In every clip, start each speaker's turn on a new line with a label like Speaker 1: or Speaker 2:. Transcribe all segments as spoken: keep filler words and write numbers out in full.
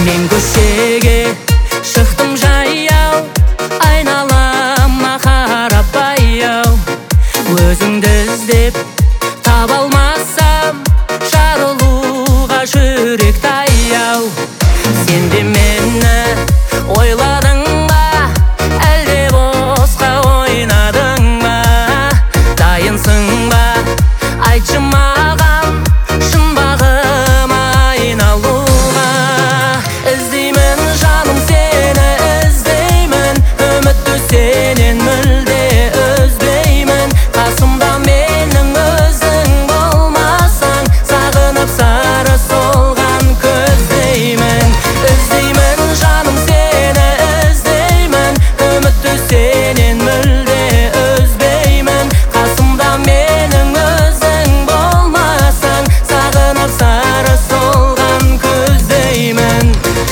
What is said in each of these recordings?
Speaker 1: Мен көшеге шықтым жаяу, айналама қарап баяу. Өзіңді іздеп таба алмасам, жарылуға жүрек таяу. Сен де мені ойладың ба, әлде босқа ойнадың ба? Дайынсың ба, айтшы маған, шын бағыма айналуға. Іздеймін жаным сені, іздеймін, үмітті сенен мүлде үзбеймін. Қасымда менің өзің болмасаң, сағынып сары солған көздеймін. Іздеймін жаным сені, іздеймін, үмітті сенен мүлде үзбеймін. Қасымда менің өзің болмасаң, сағынып сары солған көздеймін.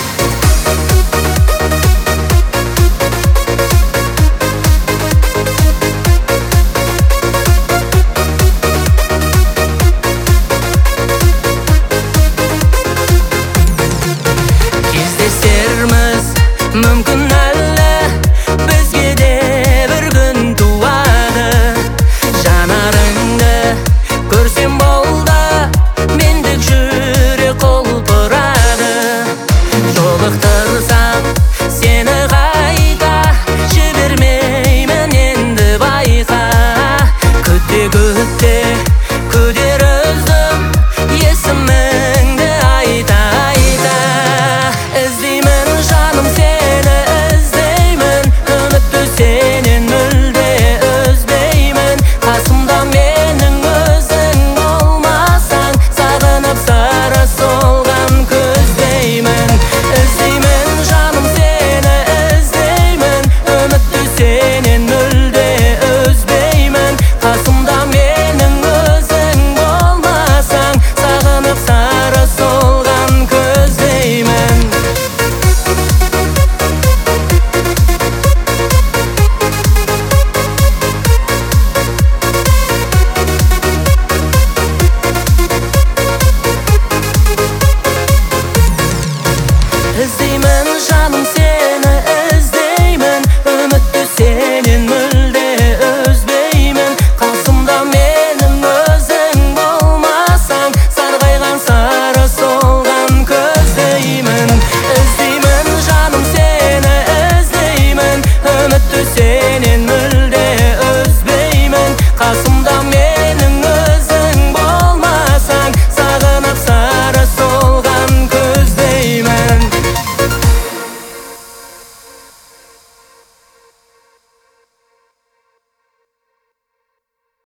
Speaker 1: Кездесерміз мүмкін әлі, бізге де бір күн туады. Жанарыңды көрсем болды, мендік жүрек құлпырады. Жолықтырсам сені қайта, жібермеймін енді байқа. Күте күте күдер үздім, есіміңді айта айта. Іздеймін жаным сені, іздеймін, үмітті сенен мүлде үзбеймін. Қасымда менің өзің болмасаң, сағынып сары солған көздеймін. Іздеймін жаным сені, іздеймін, үмітті сенен мүлде үзбеймін. Қасымда менің өзің болмасаң, сағынып сары солған көздеймін. Іздеймін жаным сені.